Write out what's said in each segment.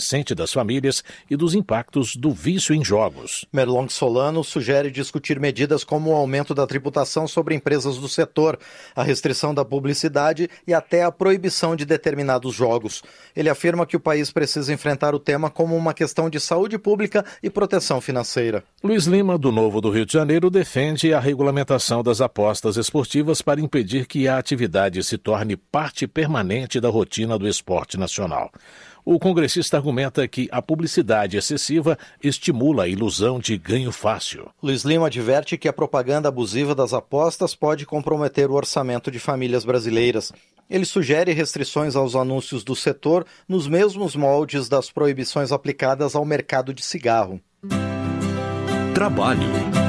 crescente das famílias e dos impactos do vício em jogos. Merlong Solano sugere discutir medidas como o aumento da tributação sobre empresas do setor, a restrição da publicidade e até a proibição de determinados jogos. Ele afirma que o país precisa enfrentar o tema como uma questão de saúde pública e proteção financeira. Luiz Lima, do Novo do Rio de Janeiro, defende a regulamentação das apostas esportivas para impedir que a atividade se torne parte permanente da rotina do esporte nacional. O congressista argumenta que a publicidade excessiva estimula a ilusão de ganho fácil. Luiz Lima adverte que a propaganda abusiva das apostas pode comprometer o orçamento de famílias brasileiras. Ele sugere restrições aos anúncios do setor nos mesmos moldes das proibições aplicadas ao mercado de cigarro. Trabalho.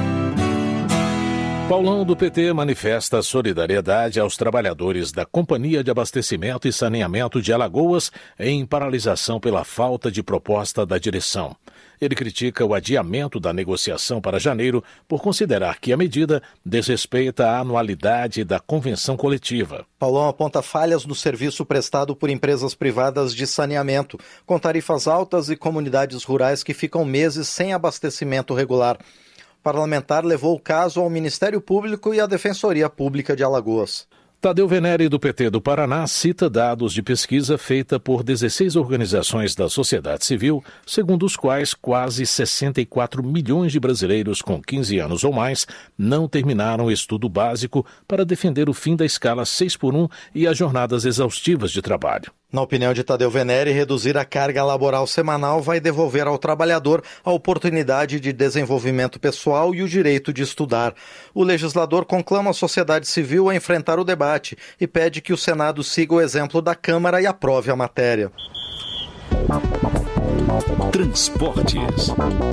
Paulão do PT manifesta solidariedade aos trabalhadores da Companhia de Abastecimento e Saneamento de Alagoas em paralisação pela falta de proposta da direção. Ele critica o adiamento da negociação para janeiro por considerar que a medida desrespeita a anualidade da convenção coletiva. Paulão aponta falhas no serviço prestado por empresas privadas de saneamento, com tarifas altas e comunidades rurais que ficam meses sem abastecimento regular. O parlamentar levou o caso ao Ministério Público e à Defensoria Pública de Alagoas. Tadeu Venere, do PT do Paraná, cita dados de pesquisa feita por 16 organizações da sociedade civil, segundo os quais quase 64 milhões de brasileiros com 15 anos ou mais não terminaram o estudo básico para defender o fim da escala 6x1 e as jornadas exaustivas de trabalho. Na opinião de Tadeu Venere, reduzir a carga laboral semanal vai devolver ao trabalhador a oportunidade de desenvolvimento pessoal e o direito de estudar. O legislador conclama a sociedade civil a enfrentar o debate e pede que o Senado siga o exemplo da Câmara e aprove a matéria. Transportes.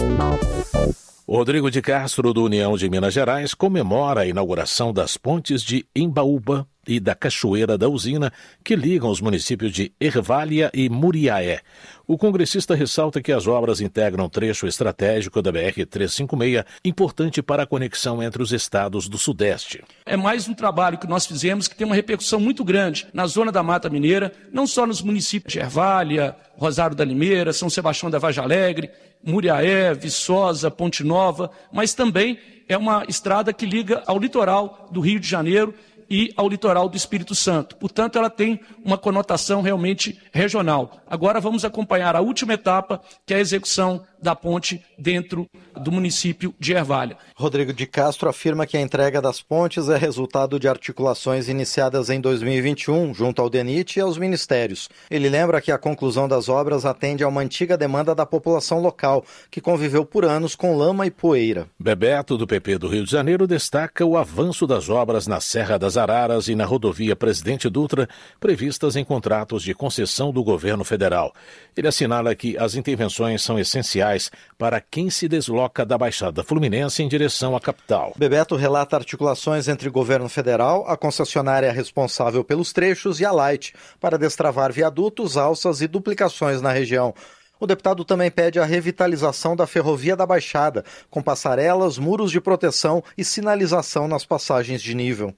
O Rodrigo de Castro, do União de Minas Gerais, comemora a inauguração das pontes de Embaúba e da Cachoeira da Usina, que ligam os municípios de Ervália e Muriaé. O congressista ressalta que as obras integram um trecho estratégico da BR-356, importante para a conexão entre os estados do Sudeste. É mais um trabalho que nós fizemos que tem uma repercussão muito grande na zona da Mata Mineira, não só nos municípios de Ervália, Rosário da Limeira, São Sebastião da Vargem Alegre, Muriaé, Viçosa, Ponte Nova, mas também é uma estrada que liga ao litoral do Rio de Janeiro e ao litoral do Espírito Santo. Portanto, ela tem uma conotação realmente regional. Agora vamos acompanhar a última etapa, que é a execução da ponte dentro do município de Ervália. Rodrigo de Castro afirma que a entrega das pontes é resultado de articulações iniciadas em 2021 junto ao DENIT e aos ministérios. Ele lembra que a conclusão das obras atende a uma antiga demanda da população local, que conviveu por anos com lama e poeira. Bebeto, do PP do Rio de Janeiro, destaca o avanço das obras na Serra das Araras e na rodovia Presidente Dutra, previstas em contratos de concessão do governo federal. Ele assinala que as intervenções são essenciais para quem se desloca da Baixada Fluminense em direção à capital. Bebeto relata articulações entre o governo federal, a concessionária responsável pelos trechos e a Light, para destravar viadutos, alças e duplicações na região. O deputado também pede a revitalização da ferrovia da Baixada, com passarelas, muros de proteção e sinalização nas passagens de nível.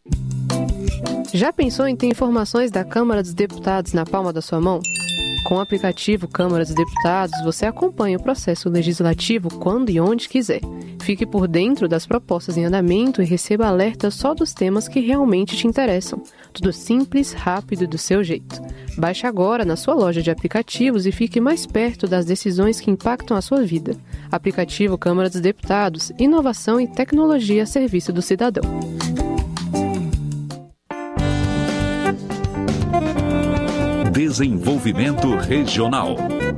Já pensou em ter informações da Câmara dos Deputados na palma da sua mão? Com o aplicativo Câmara dos Deputados, você acompanha o processo legislativo quando e onde quiser. Fique por dentro das propostas em andamento e receba alertas só dos temas que realmente te interessam. Tudo simples, rápido e do seu jeito. Baixe agora na sua loja de aplicativos e fique mais perto das decisões que impactam a sua vida. Aplicativo Câmara dos Deputados, inovação e tecnologia a serviço do cidadão. Desenvolvimento Regional.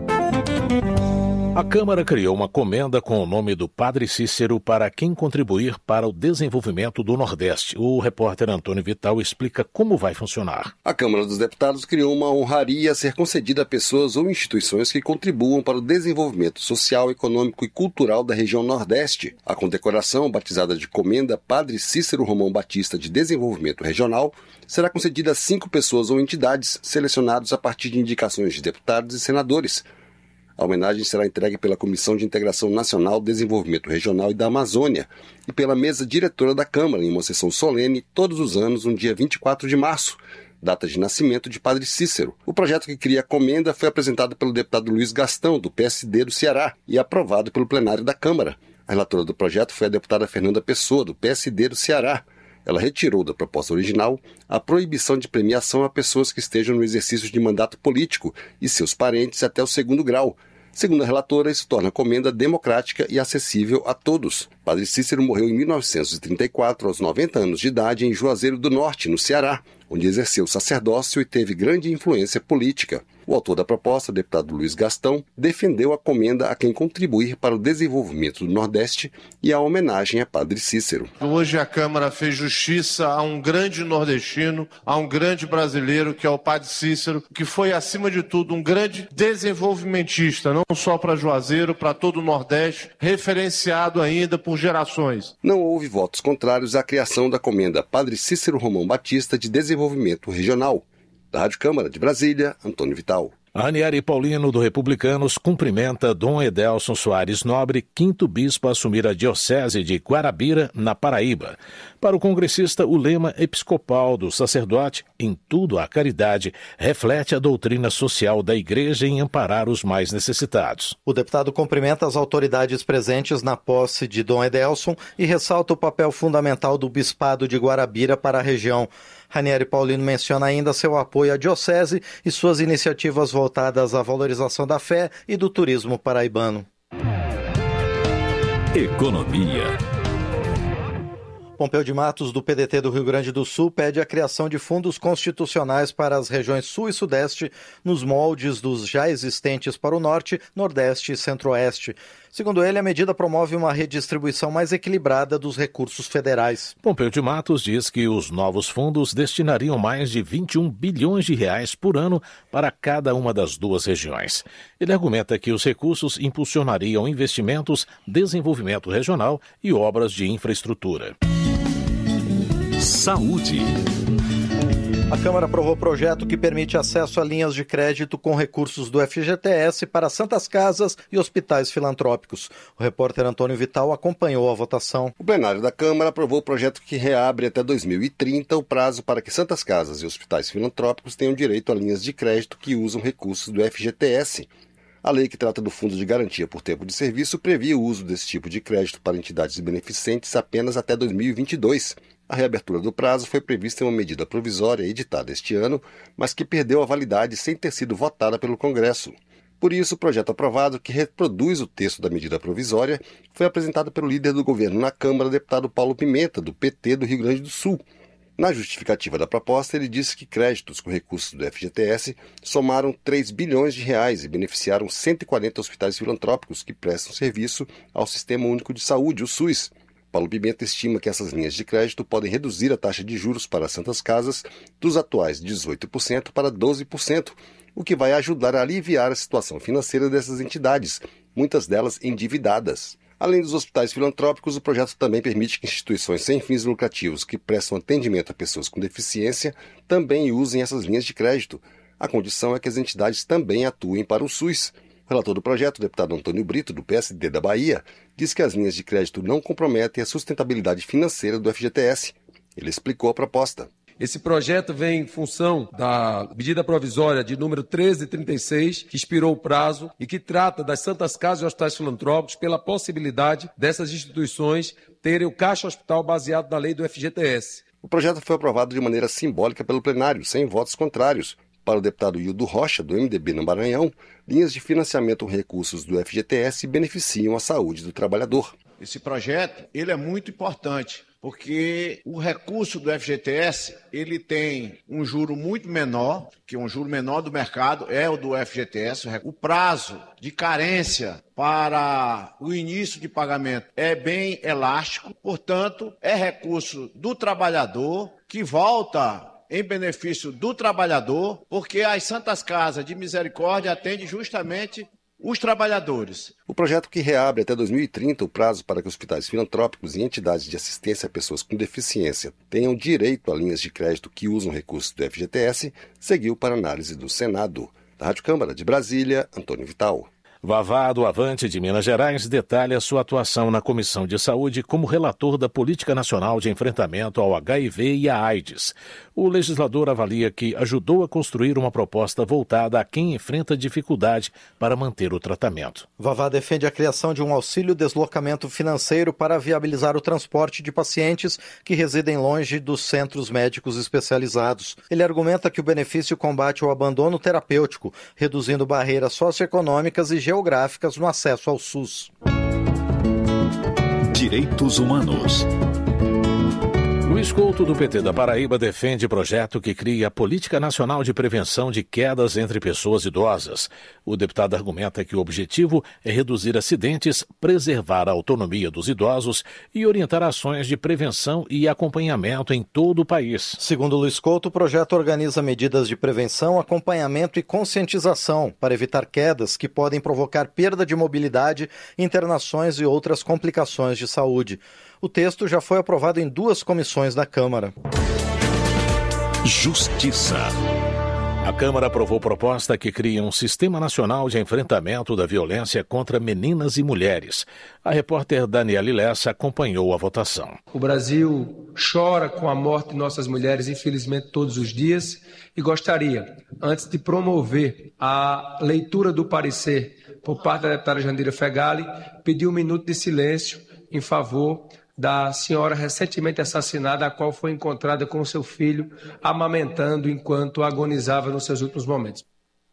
A Câmara criou uma comenda com o nome do Padre Cícero para quem contribuir para o desenvolvimento do Nordeste. O repórter Antônio Vital explica como vai funcionar. A Câmara dos Deputados criou uma honraria a ser concedida a pessoas ou instituições que contribuam para o desenvolvimento social, econômico e cultural da região Nordeste. A condecoração, batizada de Comenda Padre Cícero Romão Batista de Desenvolvimento Regional, será concedida a 5 pessoas ou entidades selecionadas a partir de indicações de deputados e senadores. A homenagem será entregue pela Comissão de Integração Nacional, Desenvolvimento Regional e da Amazônia e pela mesa diretora da Câmara, em uma sessão solene todos os anos, no dia 24 de março, data de nascimento de Padre Cícero. O projeto que cria a comenda foi apresentado pelo deputado Luiz Gastão, do PSD do Ceará, e aprovado pelo plenário da Câmara. A relatora do projeto foi a deputada Fernanda Pessoa, do PSD do Ceará. Ela retirou da proposta original a proibição de premiação a pessoas que estejam no exercício de mandato político e seus parentes até o 2º grau. Segundo a relatora, isso torna a comenda democrática e acessível a todos. Padre Cícero morreu em 1934, aos 90 anos de idade, em Juazeiro do Norte, no Ceará, onde exerceu sacerdócio e teve grande influência política. O autor da proposta, o deputado Luiz Gastão, defendeu a comenda a quem contribuir para o desenvolvimento do Nordeste e a homenagem a Padre Cícero. Hoje a Câmara fez justiça a um grande nordestino, a um grande brasileiro, que é o Padre Cícero, que foi, acima de tudo, um grande desenvolvimentista, não só para Juazeiro, para todo o Nordeste, referenciado ainda por gerações. Não houve votos contrários à criação da comenda Padre Cícero Romão Batista de Desenvolvimento Regional. Da Rádio Câmara de Brasília, Antônio Vital. Ranieri Paulino, do Republicanos, cumprimenta Dom Edelson Soares Nobre, 5º bispo a assumir a diocese de Guarabira, na Paraíba. Para o congressista, o lema episcopal do sacerdote, em tudo a caridade, reflete a doutrina social da Igreja em amparar os mais necessitados. O deputado cumprimenta as autoridades presentes na posse de Dom Edelson e ressalta o papel fundamental do bispado de Guarabira para a região. Ranieri Paulino menciona ainda seu apoio à diocese e suas iniciativas voltadas à valorização da fé e do turismo paraibano. Economia. Pompeu de Matos, do PDT do Rio Grande do Sul, pede a criação de fundos constitucionais para as regiões Sul e Sudeste, nos moldes dos já existentes para o Norte, Nordeste e Centro-Oeste. Segundo ele, a medida promove uma redistribuição mais equilibrada dos recursos federais. Pompeu de Matos diz que os novos fundos destinariam mais de 21 bilhões de reais por ano para cada uma das duas regiões. Ele argumenta que os recursos impulsionariam investimentos, desenvolvimento regional e obras de infraestrutura. Saúde. A Câmara aprovou projeto que permite acesso a linhas de crédito com recursos do FGTS para santas casas e hospitais filantrópicos. O repórter Antônio Vital acompanhou a votação. O plenário da Câmara aprovou o projeto que reabre até 2030 o prazo para que santas casas e hospitais filantrópicos tenham direito a linhas de crédito que usam recursos do FGTS. A lei que trata do Fundo de Garantia por Tempo de Serviço previa o uso desse tipo de crédito para entidades beneficentes apenas até 2022. A reabertura do prazo foi prevista em uma medida provisória editada este ano, mas que perdeu a validade sem ter sido votada pelo Congresso. Por isso, o projeto aprovado, que reproduz o texto da medida provisória, foi apresentado pelo líder do governo na Câmara, deputado Paulo Pimenta, do PT do Rio Grande do Sul. Na justificativa da proposta, ele disse que créditos com recursos do FGTS somaram 3 bilhões de reais e beneficiaram 140 hospitais filantrópicos que prestam serviço ao Sistema Único de Saúde, o SUS. Paulo Pimenta estima que essas linhas de crédito podem reduzir a taxa de juros para as santas casas dos atuais 18% para 12%, o que vai ajudar a aliviar a situação financeira dessas entidades, muitas delas endividadas. Além dos hospitais filantrópicos, o projeto também permite que instituições sem fins lucrativos que prestam atendimento a pessoas com deficiência também usem essas linhas de crédito. A condição é que as entidades também atuem para o SUS. O relator do projeto, o deputado Antônio Brito, do PSD da Bahia, diz que as linhas de crédito não comprometem a sustentabilidade financeira do FGTS. Ele explicou a proposta. Esse projeto vem em função da medida provisória de número 1336, que expirou o prazo e que trata das santas casas e hospitais filantrópicos pela possibilidade dessas instituições terem o caixa hospital baseado na lei do FGTS. O projeto foi aprovado de maneira simbólica pelo plenário, sem votos contrários. Para o deputado Hildo Rocha, do MDB no Maranhão, linhas de financiamento com recursos do FGTS beneficiam a saúde do trabalhador. Esse projeto ele é muito importante, porque o recurso do FGTS ele tem um juro muito menor, que um juro menor do mercado é o do FGTS. O prazo de carência para o início de pagamento é bem elástico, portanto, é recurso do trabalhador que volta em benefício do trabalhador, porque as Santas Casas de Misericórdia atendem justamente os trabalhadores. O projeto que reabre até 2030 o prazo para que hospitais filantrópicos e entidades de assistência a pessoas com deficiência tenham direito a linhas de crédito que usam recursos do FGTS seguiu para análise do Senado. Da Rádio Câmara de Brasília, Antônio Vital. Vavá, do Avante de Minas Gerais, detalha sua atuação na Comissão de Saúde como relator da Política Nacional de Enfrentamento ao HIV e à AIDS. O legislador avalia que ajudou a construir uma proposta voltada a quem enfrenta dificuldade para manter o tratamento. Vavá defende a criação de um auxílio deslocamento financeiro para viabilizar o transporte de pacientes que residem longe dos centros médicos especializados. Ele argumenta que o benefício combate o abandono terapêutico, reduzindo barreiras socioeconômicas e geográficas no acesso ao SUS. Direitos Humanos. Luiz Couto, do PT da Paraíba, defende projeto que cria a Política Nacional de Prevenção de Quedas entre Pessoas Idosas. O deputado argumenta que o objetivo é reduzir acidentes, preservar a autonomia dos idosos e orientar ações de prevenção e acompanhamento em todo o país. Segundo Luiz Couto, o projeto organiza medidas de prevenção, acompanhamento e conscientização para evitar quedas que podem provocar perda de mobilidade, internações e outras complicações de saúde. O texto já foi aprovado em 2 comissões da Câmara. Justiça. A Câmara aprovou proposta que cria um Sistema Nacional de Enfrentamento da Violência contra Meninas e Mulheres. A repórter Daniele Lessa acompanhou a votação. O Brasil chora com a morte de nossas mulheres, infelizmente, todos os dias, e gostaria, antes de promover a leitura do parecer por parte da deputada Jandira Fegali, pedir 1 minuto de silêncio em favor da senhora recentemente assassinada, a qual foi encontrada com seu filho amamentando enquanto agonizava nos seus últimos momentos.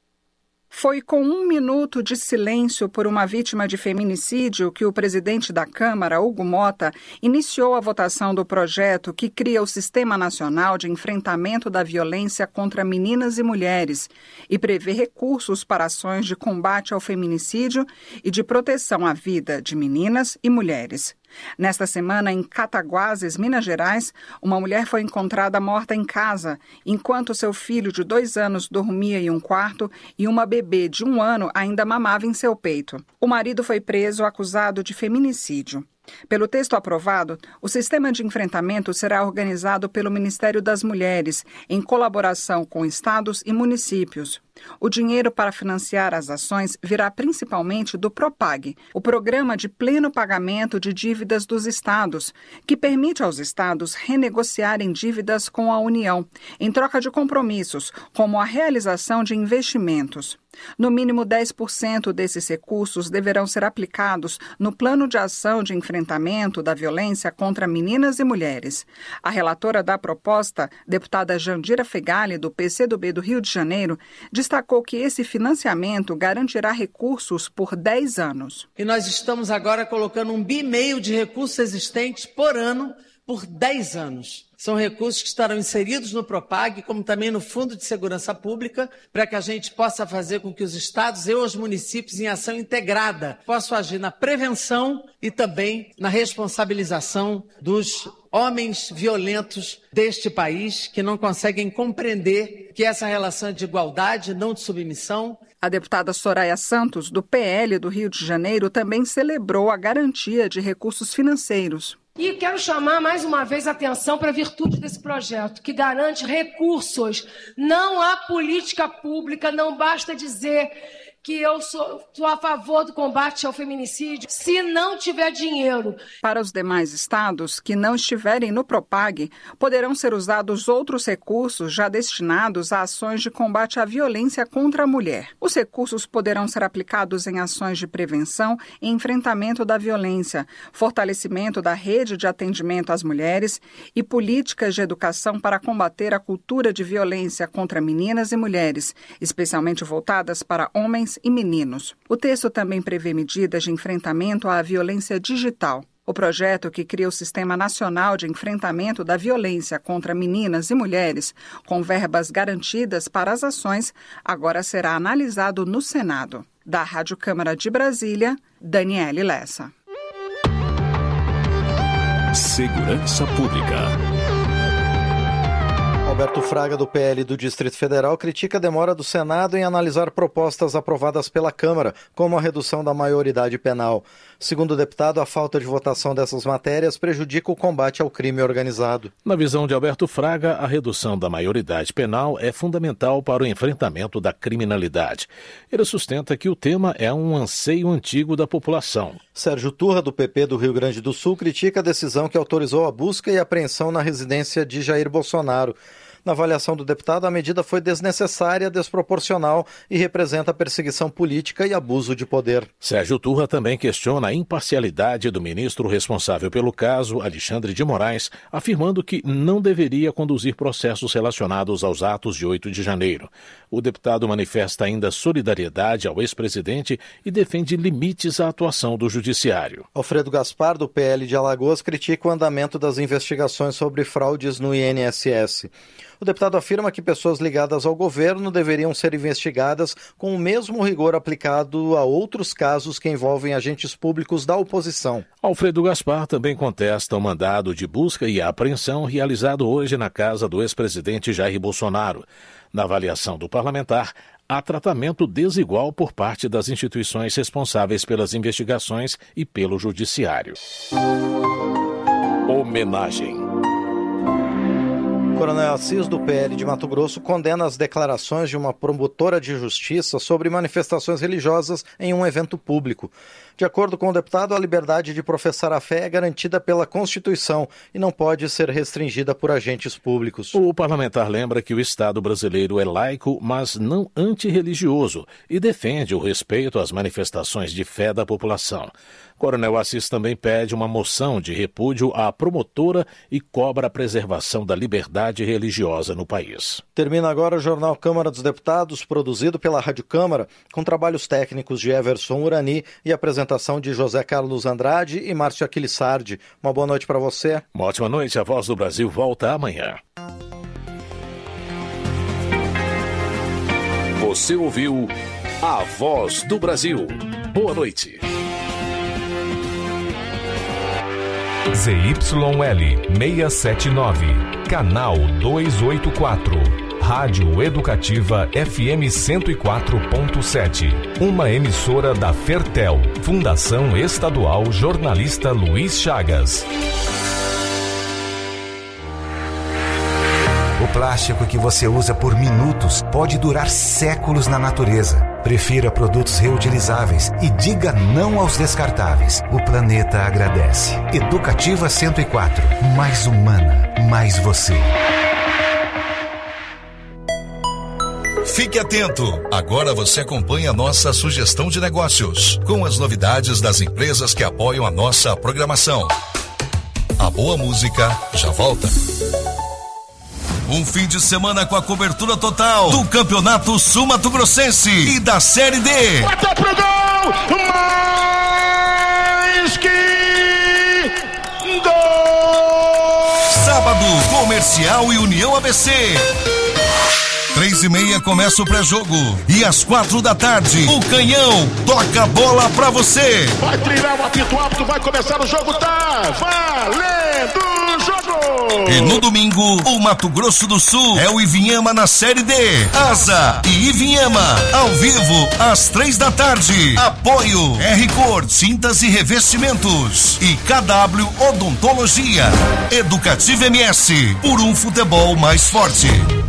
Foi com 1 minuto de silêncio por uma vítima de feminicídio que o presidente da Câmara, Hugo Mota, iniciou a votação do projeto que cria o Sistema Nacional de Enfrentamento da Violência contra Meninas e Mulheres e prevê recursos para ações de combate ao feminicídio e de proteção à vida de meninas e mulheres. Nesta semana, em Cataguases, Minas Gerais, uma mulher foi encontrada morta em casa, enquanto seu filho de 2 anos dormia em um quarto e uma bebê de 1 ano ainda mamava em seu peito. O marido foi preso acusado de feminicídio. Pelo texto aprovado, o sistema de enfrentamento será organizado pelo Ministério das Mulheres, em colaboração com estados e municípios. O dinheiro para financiar as ações virá principalmente do PROPAG, o Programa de Pleno Pagamento de Dívidas dos Estados, que permite aos estados renegociarem dívidas com a União, em troca de compromissos, como a realização de investimentos. No mínimo 10% desses recursos deverão ser aplicados no Plano de Ação de Enfrentamento da Violência contra Meninas e Mulheres. A relatora da proposta, deputada Jandira Fegali, do PCdoB do Rio de Janeiro, destacou que esse financiamento garantirá recursos por 10 anos. E nós estamos agora colocando 1,5 bilhão de recursos existentes por ano por 10 anos. São recursos que estarão inseridos no PROPAG, como também no Fundo de Segurança Pública, para que a gente possa fazer com que os estados e os municípios, em ação integrada, possam agir na prevenção e também na responsabilização dos homens violentos deste país, que não conseguem compreender que essa relação é de igualdade, não de submissão. A deputada Soraya Santos, do PL do Rio de Janeiro, também celebrou a garantia de recursos financeiros. E quero chamar mais uma vez a atenção para a virtude desse projeto, que garante recursos. Não há política pública, não basta dizer que eu sou a favor do combate ao feminicídio, se não tiver dinheiro. Para os demais estados que não estiverem no PROPAG, poderão ser usados outros recursos já destinados a ações de combate à violência contra a mulher. Os recursos poderão ser aplicados em ações de prevenção e enfrentamento da violência, fortalecimento da rede de atendimento às mulheres e políticas de educação para combater a cultura de violência contra meninas e mulheres, especialmente voltadas para homens e meninos. O texto também prevê medidas de enfrentamento à violência digital. O projeto, que cria o Sistema Nacional de Enfrentamento da Violência contra Meninas e Mulheres, com verbas garantidas para as ações, agora será analisado no Senado. Da Rádio Câmara de Brasília, Daniele Lessa. Segurança Pública. Alberto Fraga, do PL do Distrito Federal, critica a demora do Senado em analisar propostas aprovadas pela Câmara, como a redução da maioridade penal. Segundo o deputado, a falta de votação dessas matérias prejudica o combate ao crime organizado. Na visão de Alberto Fraga, a redução da maioridade penal é fundamental para o enfrentamento da criminalidade. Ele sustenta que o tema é um anseio antigo da população. Sérgio Turra, do PP do Rio Grande do Sul, critica a decisão que autorizou a busca e apreensão na residência de Jair Bolsonaro. Na avaliação do deputado, a medida foi desnecessária, desproporcional e representa perseguição política e abuso de poder. Sérgio Turra também questiona a imparcialidade do ministro responsável pelo caso, Alexandre de Moraes, afirmando que não deveria conduzir processos relacionados aos atos de 8 de janeiro. O deputado manifesta ainda solidariedade ao ex-presidente e defende limites à atuação do judiciário. Alfredo Gaspar, do PL de Alagoas, critica o andamento das investigações sobre fraudes no INSS. O deputado afirma que pessoas ligadas ao governo deveriam ser investigadas com o mesmo rigor aplicado a outros casos que envolvem agentes públicos da oposição. Alfredo Gaspar também contesta o mandado de busca e apreensão realizado hoje na casa do ex-presidente Jair Bolsonaro. Na avaliação do parlamentar, há tratamento desigual por parte das instituições responsáveis pelas investigações e pelo judiciário. Homenagem. Coronel Assis, do PL de Mato Grosso, condena as declarações de uma promotora de justiça sobre manifestações religiosas em um evento público. De acordo com o deputado, a liberdade de professar a fé é garantida pela Constituição e não pode ser restringida por agentes públicos. O parlamentar lembra que o Estado brasileiro é laico, mas não antirreligioso, e defende o respeito às manifestações de fé da população. Coronel Assis também pede uma moção de repúdio à promotora e cobra a preservação da liberdade religiosa no país. Termina agora o Jornal Câmara dos Deputados, produzido pela Rádio Câmara, com trabalhos técnicos de Everson Urani e apresentação de José Carlos Andrade e Márcio Aquilissardi. Uma boa noite para você. Uma ótima noite. A Voz do Brasil volta amanhã. Você ouviu A Voz do Brasil. Boa noite. ZYL 679, canal 284, Rádio Educativa FM 104.7, uma emissora da Fertel, Fundação Estadual Jornalista Luiz Chagas. O plástico que você usa por minutos pode durar séculos na natureza. Prefira produtos reutilizáveis e diga não aos descartáveis. O planeta agradece. Educativa 104. Mais humana, mais você. Fique atento. Agora você acompanha a nossa sugestão de negócios, com as novidades das empresas que apoiam a nossa programação. A boa música já volta. Um fim de semana com a cobertura total do Campeonato Sul-Mato-Grossense e da Série D. Bateu pro gol! Mais que gol! Sábado, Comercial e União ABC. 3h30 começa o pré-jogo. E às 4 da tarde, o Canhão toca a bola pra você. Vai trilhar o apito alto, vai começar o jogo, tá valendo o jogo! E no domingo, o Mato Grosso do Sul é o Ivinhema na Série D. Asa e Ivinhema, ao vivo, às 3 da tarde. Apoio R-Cor, tintas e revestimentos. E KW Odontologia. Educativa MS, por um futebol mais forte.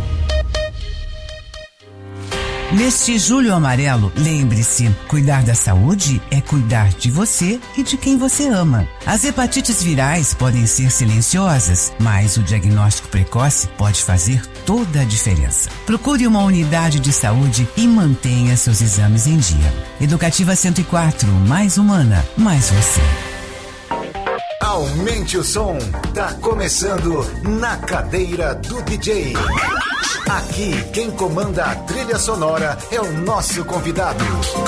Neste Julho Amarelo, lembre-se, cuidar da saúde é cuidar de você e de quem você ama. As hepatites virais podem ser silenciosas, mas o diagnóstico precoce pode fazer toda a diferença. Procure uma unidade de saúde e mantenha seus exames em dia. Educativa 104, mais humana, mais você. Aumente o som, tá começando Na Cadeira do DJ. Aqui, quem comanda a trilha sonora é o nosso convidado.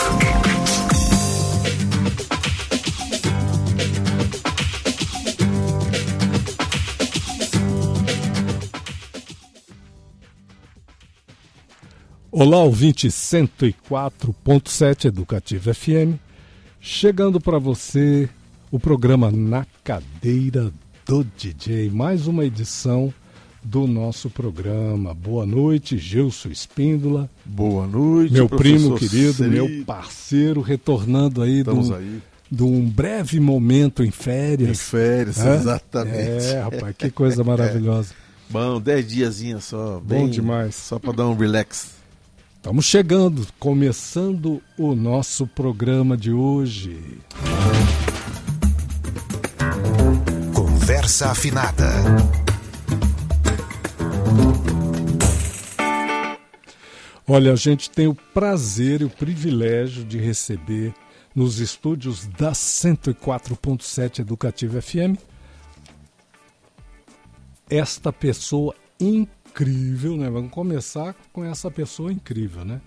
Olá, ouvinte 104.7 Educativa FM, chegando para você o programa Na Cadeira do DJ, mais uma edição do nosso programa. Boa noite, Gilson Espíndola. Boa noite, meu primo querido, Ceri. meu parceiro, retornando aí de um breve momento em férias. Em férias, exatamente. Rapaz, que coisa maravilhosa. Bom, 10 diazinhos só. Bom demais. Só para dar um relax. Estamos chegando, começando o nosso programa de hoje. Conversa afinada. Olha, a gente tem o prazer e o privilégio de receber nos estúdios da 104.7 Educativa FM esta pessoa incrível, né? Vamos começar com essa pessoa incrível, né?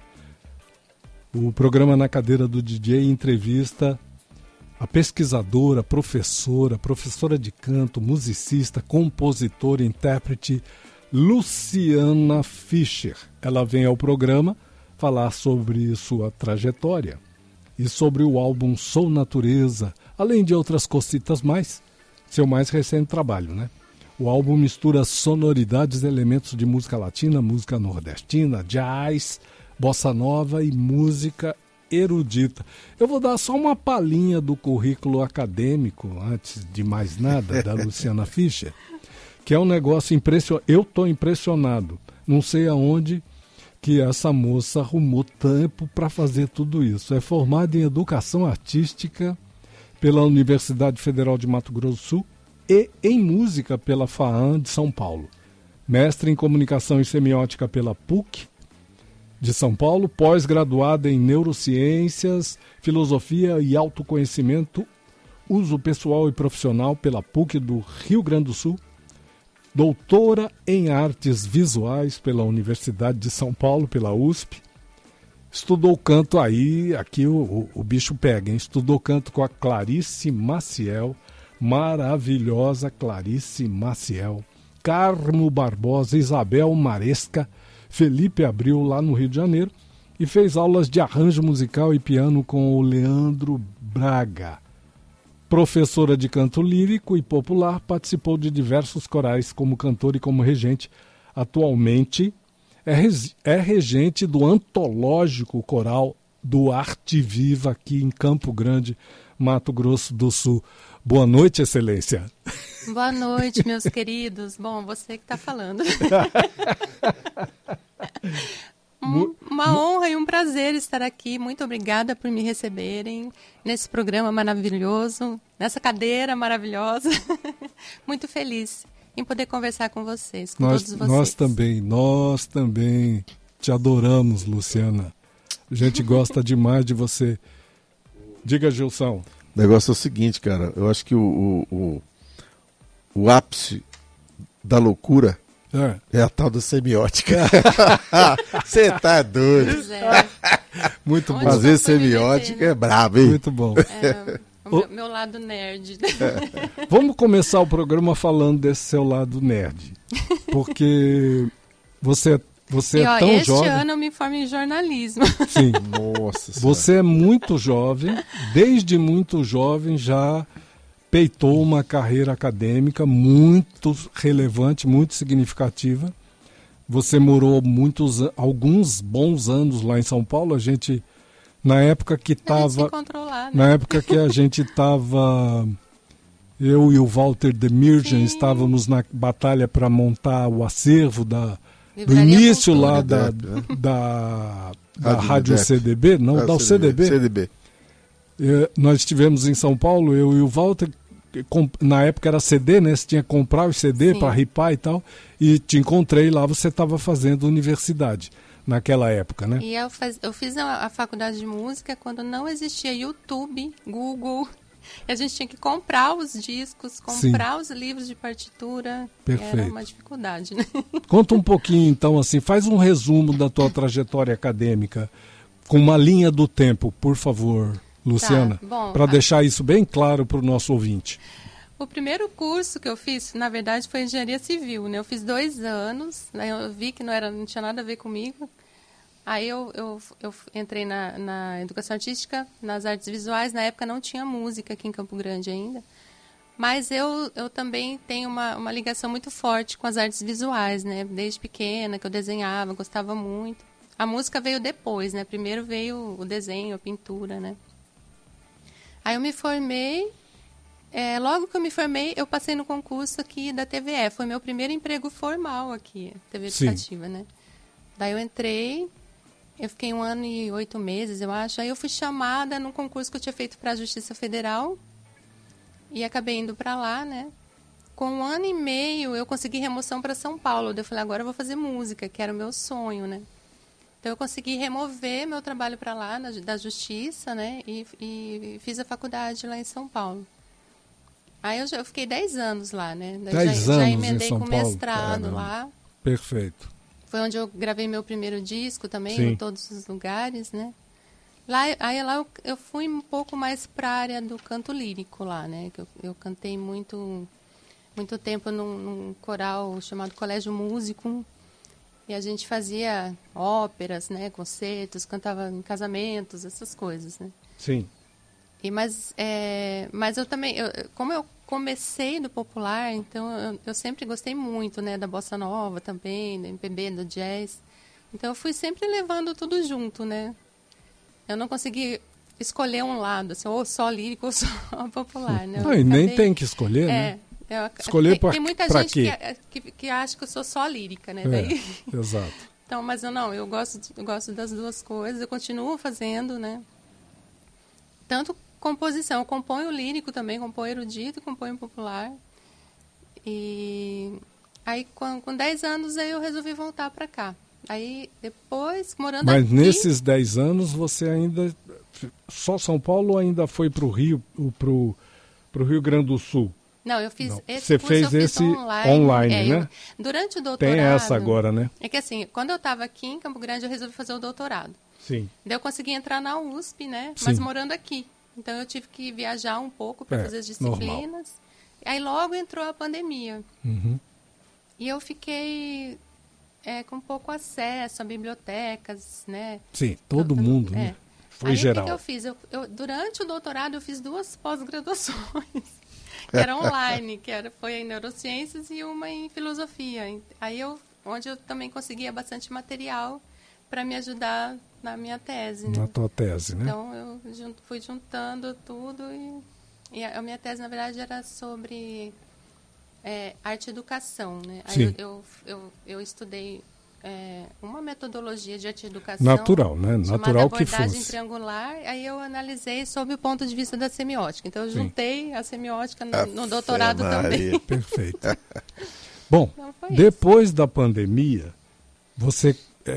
O programa Na Cadeira do DJ entrevista a pesquisadora, professora de canto, musicista, compositora, intérprete Luciana Fischer. Ela vem ao programa falar sobre sua trajetória e sobre o álbum Sou Natureza, além de outras cositas mais, seu mais recente trabalho, né? O álbum mistura sonoridades e elementos de música latina, música nordestina, jazz, bossa nova e música erudita. Eu vou dar só uma palhinha do currículo acadêmico, antes de mais nada, da Luciana Fischer, que é um negócio impressionante. Eu estou impressionado. Não sei aonde que essa moça arrumou tempo para fazer tudo isso. É formada em Educação Artística pela Universidade Federal de Mato Grosso do Sul e em Música pela FAAM de São Paulo. Mestre em Comunicação e Semiótica pela PUC de São Paulo, pós-graduada em Neurociências, Filosofia e Autoconhecimento, Uso Pessoal e Profissional pela PUC do Rio Grande do Sul, doutora em Artes Visuais pela Universidade de São Paulo, pela USP, estudou canto aqui o bicho pega, hein? Estudou canto com a Clarice Maciel, maravilhosa Clarice Maciel, Carmo Barbosa, Isabel Maresca, Felipe Abril, lá no Rio de Janeiro, e fez aulas de arranjo musical e piano com o Leandro Braga. Professora de canto lírico e popular, participou de diversos corais como cantora e como regente. Atualmente é regente do antológico coral do Arte Viva aqui em Campo Grande, Mato Grosso do Sul. Boa noite, Excelência. Boa noite, meus queridos. Bom, você que está falando. Uma honra e um prazer estar aqui. Muito obrigada por me receberem nesse programa maravilhoso, nessa cadeira maravilhosa. Muito feliz em poder conversar com vocês, com todos vocês. Nós também te adoramos, Luciana. A gente gosta demais de você. Diga, Gilson. O negócio é o seguinte, cara. Eu acho que o ápice da loucura é a tal da semiótica. Você tá doido. Muito bom. Fazer semiótica é brabo, hein? Muito bom. Meu lado nerd. Vamos começar o programa falando desse seu lado nerd. Porque você é tão jovem. Este ano eu me formo em jornalismo. Sim. Nossa Senhora. Você é muito jovem, desde muito jovem já peitou uma carreira acadêmica muito relevante, muito significativa. Você morou alguns bons anos lá em São Paulo. A gente, na época que estava, na época que a gente estava, eu e o Walter Demirjan estávamos na batalha para montar o acervo do início lá da Rádio CDB, não, da CDB. Nós estivemos em São Paulo, eu e o Walter, na época era CD, né? Você tinha que comprar os CD para ripar e tal, e te encontrei lá, você estava fazendo universidade naquela época, né? E eu fiz a faculdade de música quando não existia YouTube, Google. A gente tinha que comprar os discos, comprar os livros de partitura. Perfeito. Era uma dificuldade, né? Conta um pouquinho, então, assim, faz um resumo da tua trajetória acadêmica, com uma linha do tempo, por favor, Luciana, para deixar isso bem claro para o nosso ouvinte. O primeiro curso que eu fiz, na verdade, foi engenharia civil, né? Eu fiz 2 anos, aí eu vi que não tinha nada a ver comigo. Aí eu entrei na educação artística, nas artes visuais. Na época não tinha música aqui em Campo Grande ainda. Mas eu também tenho uma ligação muito forte com as artes visuais, né? Desde pequena, que eu desenhava, gostava muito. A música veio depois, né? Primeiro veio o desenho, a pintura, né? Aí eu me formei. Logo que eu me formei, eu passei no concurso aqui da TVE. Foi meu primeiro emprego formal aqui, TV Educativa, né? Daí eu entrei, eu fiquei 1 ano e 8 meses, eu acho. Aí eu fui chamada num concurso que eu tinha feito para a Justiça Federal. E acabei indo para lá, né? Com 1 ano e meio, eu consegui remoção para São Paulo. Eu falei, agora eu vou fazer música, que era o meu sonho, né? Então, eu consegui remover meu trabalho para lá, da Justiça, né? E fiz a faculdade lá em São Paulo. Aí eu fiquei 10 anos lá, né? 10 anos já emendei em São com Paulo, mestrado caramba. lá. Perfeito. Foi onde eu gravei meu primeiro disco também, em todos os lugares, né? Lá eu fui um pouco mais para a área do canto lírico lá, né? Eu cantei muito tempo num coral chamado Colégio Músico. E a gente fazia óperas, né? Concertos, cantava em casamentos, essas coisas, né? Sim. Mas eu também, como eu comecei do popular, então eu sempre gostei muito, né? Da bossa nova também, do MPB, do jazz. Então eu fui sempre levando tudo junto, né? Eu não consegui escolher um lado, assim, ou só lírico ou só popular, né? E nem tem que escolher, né? Escolher para quê? Tem muita gente que acha que eu sou só lírica, né? Daí... Exato. Então, mas eu gosto das duas coisas, eu continuo fazendo, né? Tanto composição, eu componho lírico também, componho erudito, componho popular. E aí, com 10 anos, aí eu resolvi voltar para cá. Aí, depois, morando aqui... Mas nesses 10 anos, você ainda... Só São Paulo ou ainda foi para o Rio, pro Rio Grande do Sul? Não, eu fiz esse curso, eu fiz online, né? Durante o doutorado... Tem essa agora, né? É que assim, quando eu estava aqui em Campo Grande, eu resolvi fazer o doutorado. Sim. Daí eu consegui entrar na USP, né? Mas morando aqui. Então, eu tive que viajar um pouco para fazer as disciplinas. Normal. Aí, logo entrou a pandemia. Uhum. E eu fiquei... com pouco acesso a bibliotecas, né? Sim, todo mundo, né? Foi aí, geral. O que eu fiz? Durante o doutorado, eu fiz 2 pós-graduações, que era online, foi em neurociências e uma em filosofia. Aí, onde eu também conseguia bastante material para me ajudar na minha tese. Né? Na tua tese, né? Então, eu fui juntando tudo e a minha tese, na verdade, era sobre... arte e educação, né? Aí eu estudei uma metodologia de arte e educação natural, né? Natural que fosse. Abordagem triangular. Aí eu analisei sob o ponto de vista da semiótica. Então eu juntei a semiótica no doutorado também. Perfeito. Bom, depois da pandemia, você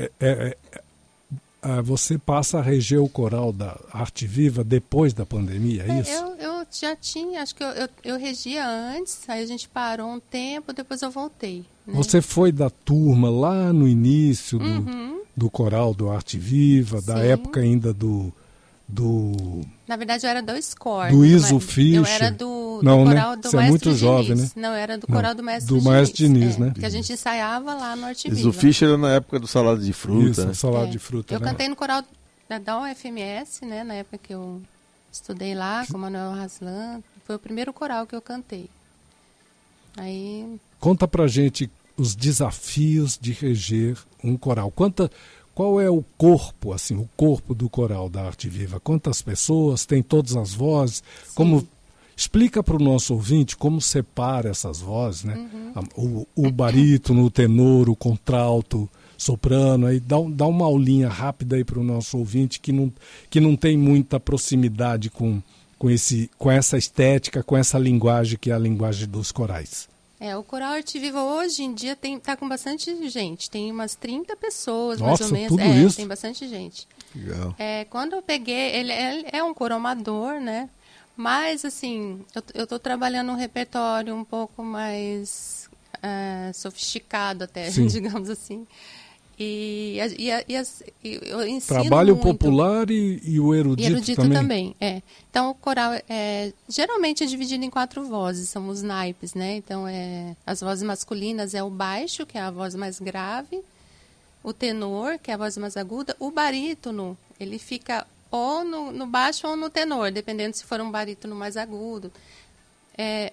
você passa a reger o coral da Arte Viva depois da pandemia, é isso? Eu já tinha, acho que eu regia antes, aí a gente parou um tempo, depois eu voltei. Né? Você foi da turma lá no início do coral do Arte Viva, da época ainda do... Na verdade, eu era do SCORE. Do Iso Fischer. Eu era do não, coral né? do Você Maestro é muito Diniz. jovem, né? Não, era do coral do Maestro Diniz. Do Maestro Diniz, né? Que a gente ensaiava lá no Arte Viva. Iso Fischer era na época do Salada de Fruta. Isso, né? Salada de Fruta. Eu cantei no coral da UFMS, né? Na época que eu estudei lá, com o Manuel Raslan. Foi o primeiro coral que eu cantei. Aí... Conta pra gente os desafios de reger um coral. Qual é o corpo, assim, o corpo do coral da Arte Viva? Quantas pessoas? Tem todas as vozes? Como explica para o nosso ouvinte como separa essas vozes, né? O barítono, o tenor, o contralto, soprano. Aí dá uma aulinha rápida aí para o nosso ouvinte que não tem muita proximidade com essa estética, com essa linguagem que é a linguagem dos corais. O Coral Arte Viva hoje em dia tá com bastante gente. Tem umas 30 pessoas, Nossa, mais ou menos. Tudo isso? Tem bastante gente. Legal. Quando eu peguei, ele é um coro amador, né? Mas, assim, eu tô trabalhando um repertório um pouco mais sofisticado até, digamos assim. E eu ensino trabalho muito. Popular e o erudito também. Então, o coral geralmente é dividido em 4 vozes, são os naipes, né? Então, as vozes masculinas é o baixo, que é a voz mais grave, o tenor, que é a voz mais aguda, o barítono, ele fica ou no baixo ou no tenor, dependendo se for um barítono mais agudo.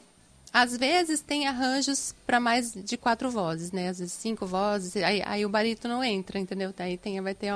Às vezes tem arranjos para mais de 4 vozes, né? Às vezes 5 vozes, aí o barítono entra, entendeu? Aí vai ter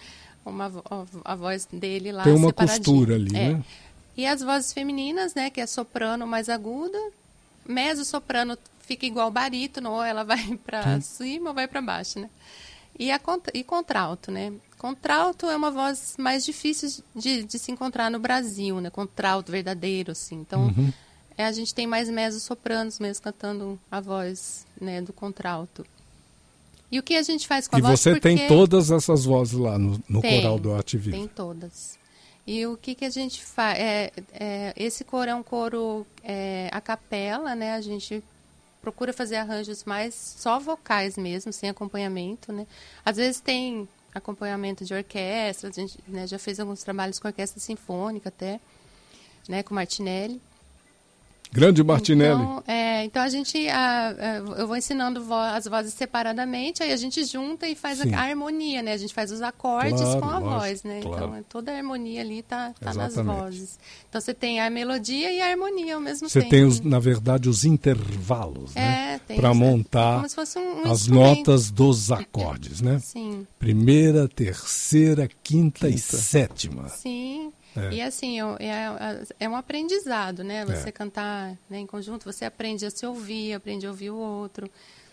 a voz dele lá. Tem uma costura ali, né? E as vozes femininas, né? Que é soprano mais aguda, mezzo-soprano fica igual barítono, ou ela vai para cima ou vai para baixo, né? E contralto, né? Contralto é uma voz mais difícil de se encontrar no Brasil, né? Contralto verdadeiro, assim. Então, a gente tem mais mezzo-sopranos mesmo cantando a voz, né, do contralto. E o que a gente faz com a voz? E você tem todas essas vozes lá no coral do Arte Viva? Tem todas. E o que a gente faz? Esse coro é um coro a capela, né? A gente procura fazer arranjos mais só vocais mesmo, sem acompanhamento, né? Às vezes tem acompanhamento de orquestra, a gente, né, já fez alguns trabalhos com orquestra sinfônica até, né, com Martinelli. Grande Martinelli. Então a gente, eu vou ensinando as vozes separadamente, aí a gente junta e faz a harmonia, né? A gente faz os acordes com a voz, né? Claro. Então toda a harmonia ali tá nas vozes. Então você tem a melodia e a harmonia ao mesmo tempo. Você tem, na verdade, os intervalos, né? Para montar como se fosse as notas dos acordes, né? Sim. Primeira, terceira, quinta e sétima. Sim. E assim, é um aprendizado, né? Você cantar, né, em conjunto, você aprende a se ouvir, aprende a ouvir o outro.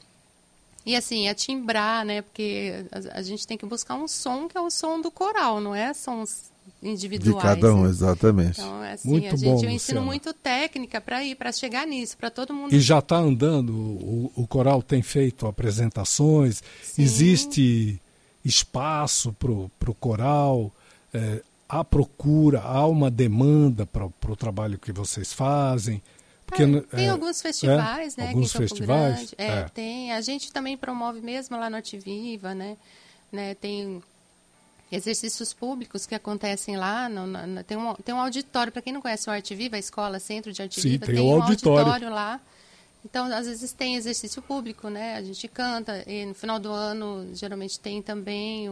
E assim, a timbrar, né? Porque a gente tem que buscar um som que é o som do coral, não é sons individuais. De cada um, né? exatamente. Então, assim, muito bom, eu ensino muito técnica para chegar nisso, para todo mundo. E já está andando, o coral tem feito apresentações, existe espaço para o coral, há procura, há uma demanda para o trabalho que vocês fazem. Porque, tem alguns festivais, né? Alguns aqui em Campo festivais. Grande. Tem. A gente também promove mesmo lá no Arte Viva, né? Tem exercícios públicos que acontecem lá. Tem um auditório, para quem não conhece o Arte Viva, a escola Centro de Arte Viva, tem um auditório lá. Então, às vezes tem exercício público, né? A gente canta. E no final do ano, geralmente tem também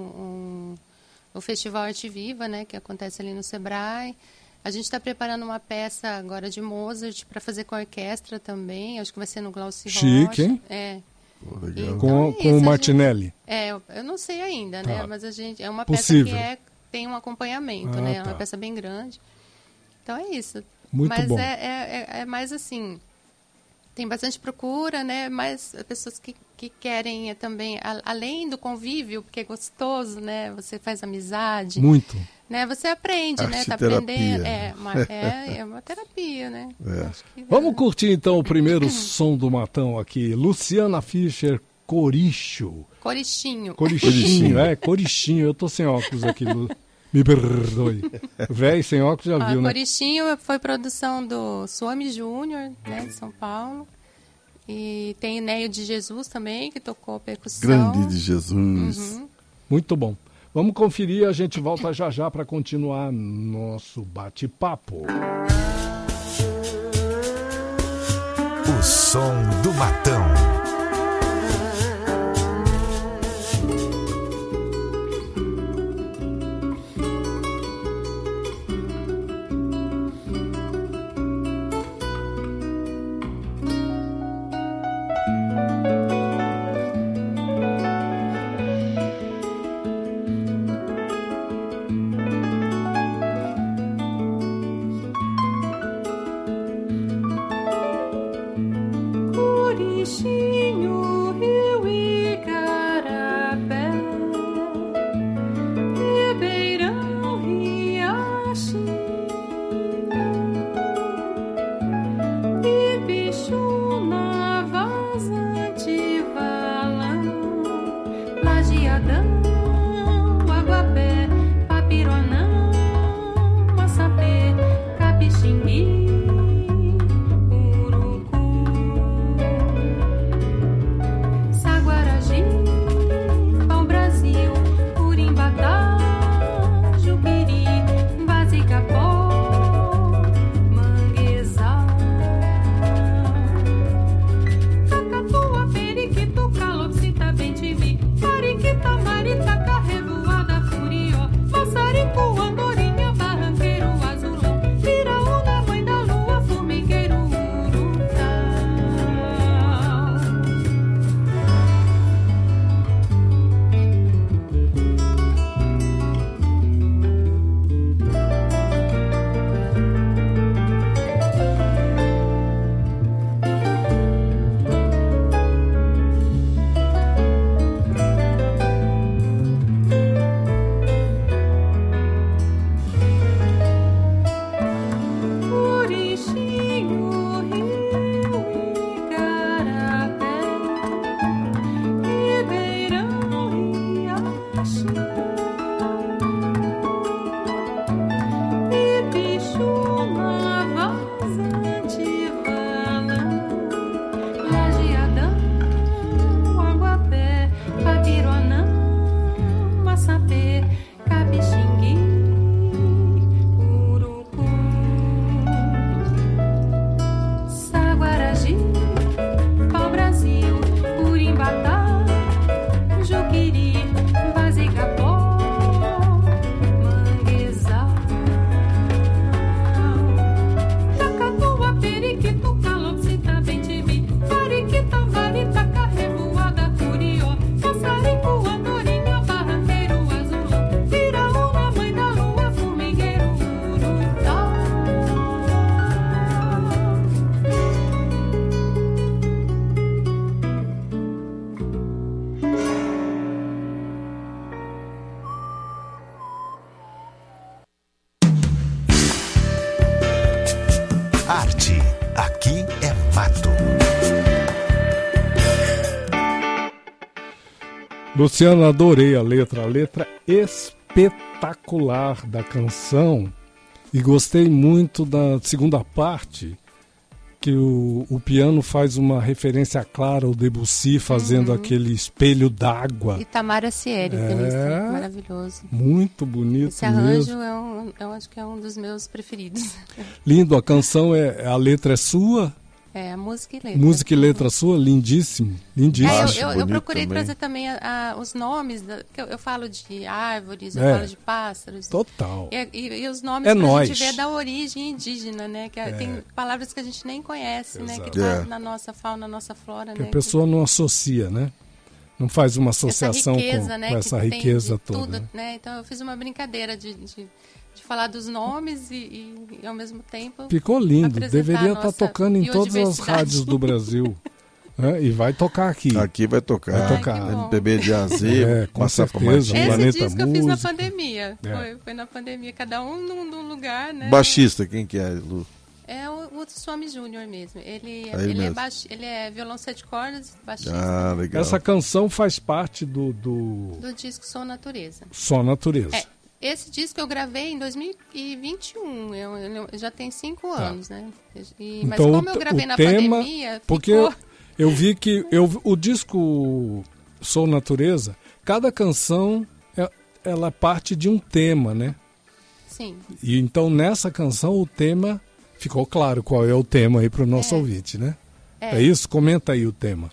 o Festival Arte Viva, né, que acontece ali no Sebrae. A gente está preparando uma peça agora de Mozart para fazer com a orquestra também. Acho que vai ser no Glauci Rocha. Chique, hein? Então, com o Martinelli. Eu não sei ainda, né? Mas a gente uma peça que tem um acompanhamento, né? É uma peça bem grande. Então é isso. Muito bom. É mais assim. Tem bastante procura, né? Mas pessoas que querem também, além do convívio, porque é gostoso, né? Você faz amizade. Muito. Né? Você aprende, né? Tá aprendendo. É uma terapia, né? Vamos curtir, então, o primeiro som do Matão aqui. Luciana Fischer, Coricho. Corichinho. Corichinho. Eu tô sem óculos aqui, me perdoe. Véi, sem óculos já viu, né? Corichinho foi produção do Suami Júnior, né, de São Paulo. E tem Neio de Jesus também, que tocou percussão. Grande de Jesus. Muito bom. Vamos conferir, a gente volta já para continuar nosso bate-papo. O som do Matão. Andorinha, barranqueiro, azulão, vira uma mãe da Arte. Aqui é mato. Luciano, adorei a letra espetacular da canção e gostei muito da segunda parte, que o piano faz uma referência clara ao Debussy fazendo aquele espelho d'água. E Tamara Sieri, pianista, maravilhoso. Muito bonito. Esse arranjo eu acho que é um dos meus preferidos. Lindo, a canção a letra é sua? É, a música e letra. Música e letra sua, lindíssimo. Lindíssimo. Eu procurei trazer também os nomes, que eu falo de árvores, eu falo de pássaros. Total. E os nomes que a gente vê da origem indígena, né? Que tem palavras que a gente nem conhece, né? Que tá na nossa fauna, na nossa flora, que né? a pessoa não associa, né? Não faz uma associação riqueza, com essa riqueza toda. Tudo, né? Então eu fiz uma brincadeira de falar dos nomes e ao mesmo tempo... Ficou lindo, deveria estar tocando em todas as rádios do Brasil. E vai tocar aqui. Aqui vai tocar. Vai tocar. MPB de AZ, com certeza. Esse disco eu fiz na pandemia. Foi na pandemia, cada um num lugar, né? Baixista, quem que é, Lu? É o Swami Júnior mesmo. Ele é violão 7 cordas, baixista. Ah, legal. Essa canção faz parte do disco Som Natureza. Som Natureza. Esse disco eu gravei em 2021, eu já tem 5 anos, né? Mas então, como eu gravei na pandemia, porque eu vi que o disco Som Natureza, cada canção ela parte de um tema, né? Sim. E então nessa canção o tema ficou claro qual é o tema aí para o nosso ouvinte, né? É isso? Comenta aí o tema.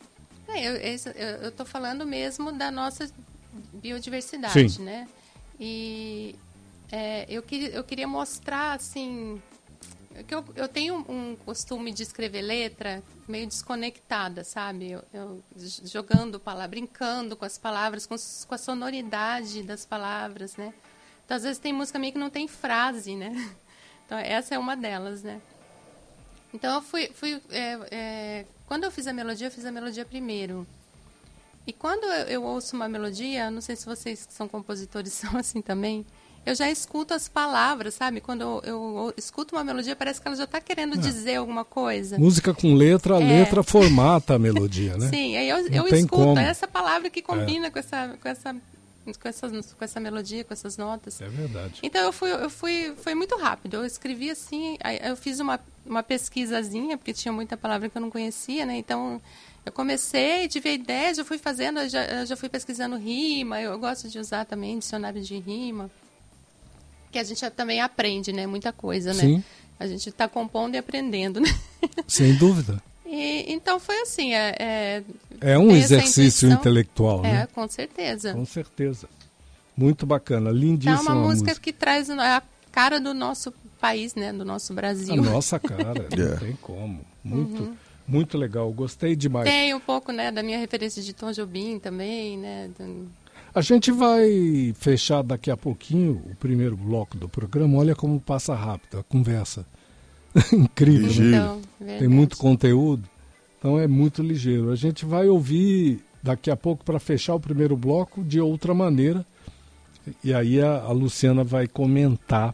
Eu tô falando mesmo da nossa biodiversidade, Sim. né? E eu queria mostrar, assim, que eu tenho um costume de escrever letra meio desconectada, sabe? Eu jogando palavras, brincando com as palavras, com a sonoridade das palavras, né? Então, às vezes tem música minha que não tem frase, né? Então, essa é uma delas, né? Então, eu fui quando eu fiz a melodia primeiro. E quando eu ouço uma melodia, não sei se vocês que são compositores são assim também, eu já escuto as palavras, sabe? Quando eu escuto uma melodia, parece que ela já está querendo dizer alguma coisa. Música com letra, a letra formata a melodia, né? Sim, aí eu escuto essa palavra que combina com essa melodia, com essas notas. É verdade. Então foi muito rápido. Eu escrevi assim, eu fiz uma pesquisazinha, porque tinha muita palavra que eu não conhecia, né? Então eu comecei, tive a ideia, já fui fazendo, já fui pesquisando rima, eu gosto de usar também dicionário de rima, que a gente também aprende, né? Muita coisa, né? Sim. A gente está compondo e aprendendo, né? Sem dúvida. Então foi assim, é um exercício intelectual, né? Com certeza. Com certeza. Muito bacana, lindíssima música. É uma música que traz a cara do nosso país, né? Do nosso Brasil. A nossa cara, não tem como. Muito legal, gostei demais. Tem um pouco, né, da minha referência de Tom Jobim também, né? A gente vai fechar daqui a pouquinho o primeiro bloco do programa. Olha como passa rápido a conversa. Incrível, então, né? Tem muito conteúdo, então é muito ligeiro. A gente vai ouvir daqui a pouco, para fechar o primeiro bloco, de outra maneira. E aí a Luciana vai comentar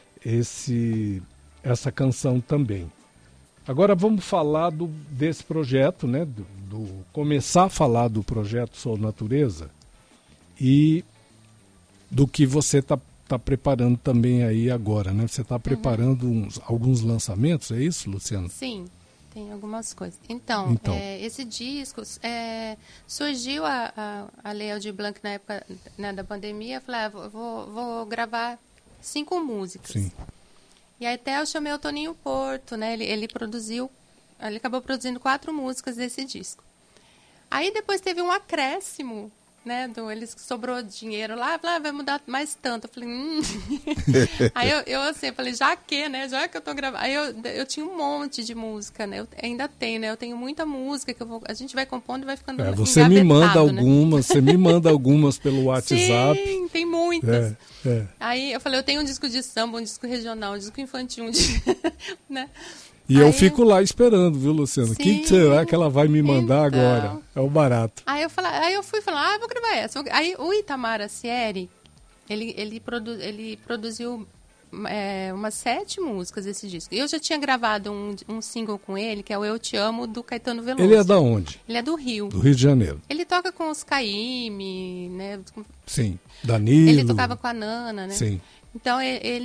essa canção também. Agora vamos falar desse projeto, né? Começar a falar do projeto Som Natureza e do que você está preparando também aí agora, né? Você está preparando alguns lançamentos, é isso, Luciana? Sim, tem algumas coisas. Então. Esse disco surgiu a Lei Aldir Blanc na época, né, da pandemia. Eu falei, vou gravar 5 músicas. Sim. E aí até eu chamei o Toninho Porto, né? Ele acabou produzindo 4 músicas desse disco. Aí depois teve um acréscimo, né? Eles sobrou dinheiro lá, vai mudar mais tanto. Eu falei, Aí eu falei, já que eu tô gravando. Aí eu tinha um monte de música, né? Eu ainda tenho, né? Eu tenho muita música que a gente vai compondo e vai ficando você me manda algumas, né? Você me manda algumas pelo WhatsApp. Sim, tem muitas. Aí eu falei, eu tenho um disco de samba, um disco regional, um disco infantil, né? E eu fico lá esperando, viu, Luciana? O que será que ela vai me mandar agora? É o barato. Aí eu fui falar, vou gravar essa. Aí o Itamar Sieri, ele produziu umas 7 músicas esse disco. Eu já tinha gravado um single com ele, que é o Eu Te Amo, do Caetano Veloso. Ele é da onde? Ele é do Rio. Do Rio de Janeiro. Ele toca com os Caymmi, né? Sim, Danilo. Ele tocava com a Nana, né? Sim. Então,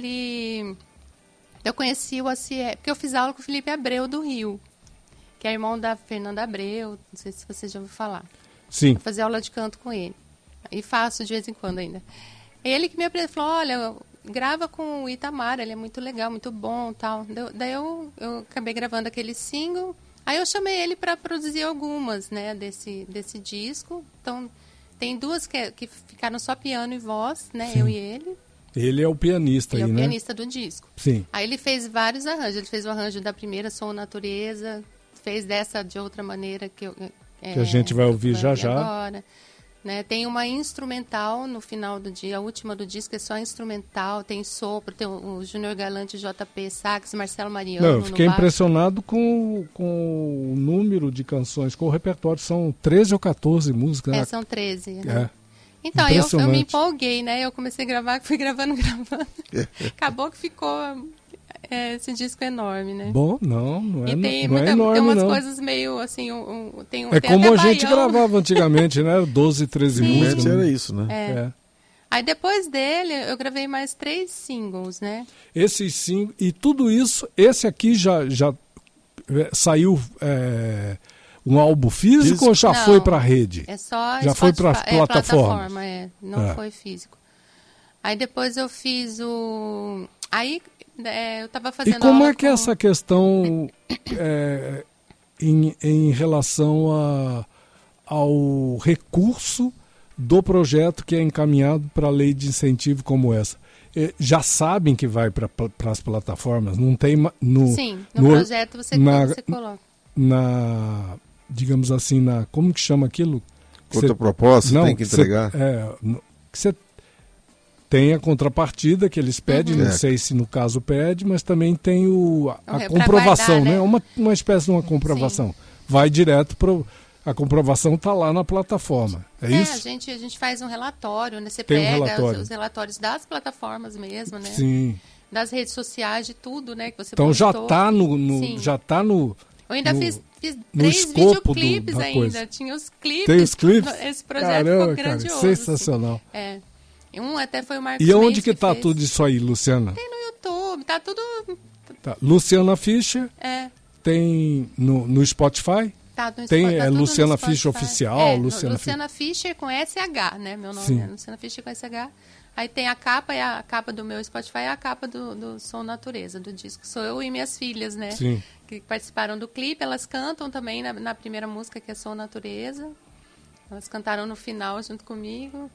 eu conheci o Acier, porque eu fiz aula com o Felipe Abreu, do Rio, que é irmão da Fernanda Abreu, não sei se você já ouviu falar. Sim. Eu fazia aula de canto com ele. E faço de vez em quando ainda. Ele que me apresentou, falou, olha, grava com o Itamar, ele é muito legal, muito bom, tal. Daí eu acabei gravando aquele single. Aí eu chamei ele para produzir algumas, né, desse disco. Então, tem 2 que ficaram só piano e voz, né, Sim. eu e ele. Ele é o pianista aí, né? Ele é o pianista do disco. Sim. Aí ele fez vários arranjos. Ele fez o arranjo da primeira, Som Natureza, fez dessa de outra maneira que a gente vai ouvir já. Agora. Né? Tem uma instrumental no final do dia, a última do disco é só instrumental, tem sopro, tem o Júnior Galante, JP, sax, Marcelo Mariano. Eu fiquei impressionado com o número de canções, com o repertório. São 13 ou 14 músicas. Né? São 13. Né? É. Então, eu me empolguei, né? Eu comecei a gravar, fui gravando. Acabou que ficou esse disco enorme, né? Bom, não é, tem não é enorme, tem umas não. coisas meio assim, tem como a gente gravava antigamente, né? 12, 13 músicas. Era isso, né? É. Aí depois dele, eu gravei mais 3 singles, né? Esses 5, e tudo isso, esse aqui já saiu um álbum físico ou já foi para a rede? É só já foi para plataforma. Não foi físico. Aí depois eu fiz o... Aí eu estava fazendo... E como é que é essa questão em relação ao recurso do projeto que é encaminhado para a lei de incentivo como essa? Já sabem que vai para as plataformas? Não tem Sim, no projeto você coloca. Digamos assim, como que chama aquilo? Outra proposta, tem que entregar. Que você tem a contrapartida que eles pedem, não sei se no caso pede, mas também tem a comprovação, guardar, né? Uma espécie de uma comprovação. Sim. Vai direto para... A comprovação está lá na plataforma. É isso? A gente faz um relatório, né? Você pega os relatórios das plataformas mesmo, né? Sim. Das redes sociais, de tudo, né? Que você então postou. já está no... Eu ainda fiz 3 videoclipes ainda. Coisa. Tinha os clipes. Tem os clipes? Esse projeto ficou grandioso. Cara, sensacional. Assim. Um até foi o Marcos E onde que está tudo isso aí, Luciana? Tem no YouTube, tá tudo... Tá. Luciana Fischer. Tem no Spotify. Tá, tem Luciana Fischer Oficial. Luciana Fischer com SH, né? Meu nome é Luciana Fischer com SH. Aí tem a capa do meu Spotify é a capa do Som Natureza, do disco. Sou eu e minhas filhas, né? Sim. Que participaram do clipe. Elas cantam também na primeira música, que é Som Natureza. Elas cantaram no final junto comigo.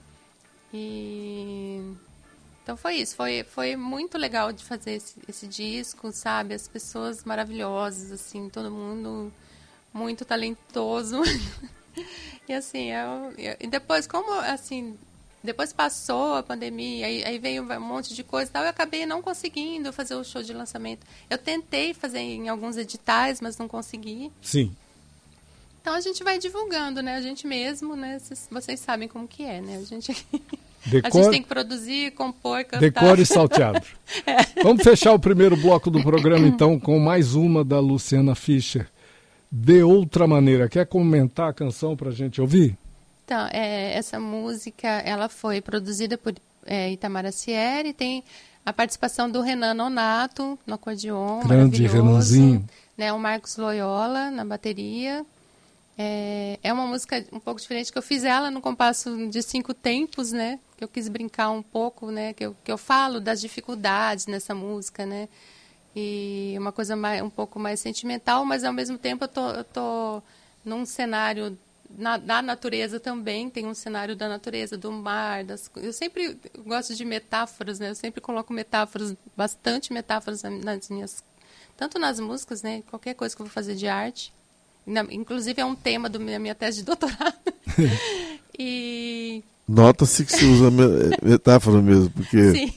Então foi isso. Foi muito legal de fazer esse disco, sabe? As pessoas maravilhosas, assim, todo mundo muito talentoso. E assim, e depois, como assim... Depois passou a pandemia, aí veio um monte de coisa e tal, eu acabei não conseguindo fazer o show de lançamento. Eu tentei fazer em alguns editais, mas não consegui. Sim. Então a gente vai divulgando, né? A gente mesmo, né? Vocês sabem como que é, né? A gente tem que produzir, compor, cantar. Decore e salteado. Vamos fechar o primeiro bloco do programa, então, com mais uma da Luciana Fischer. De Outra Maneira. Quer comentar a canção pra gente ouvir? Então, essa música, ela foi produzida por Itamar Acieri, tem a participação do Renan Nonato no acordeon, grande Renanzinho, né, o Marcos Loyola na bateria. É uma música um pouco diferente, que eu fiz ela no compasso de 5 tempos, né, que eu quis brincar um pouco, né, que eu falo das dificuldades nessa música, né, e uma coisa um pouco mais sentimental, mas ao mesmo tempo eu tô num cenário da natureza também, tem um cenário da natureza, do mar, eu sempre gosto de metáforas, né? Eu sempre coloco metáforas, bastante metáforas nas minhas, tanto nas músicas, né? Qualquer coisa que eu vou fazer de arte. Inclusive é um tema da minha tese de doutorado. Nota-se que se usa metáfora mesmo, porque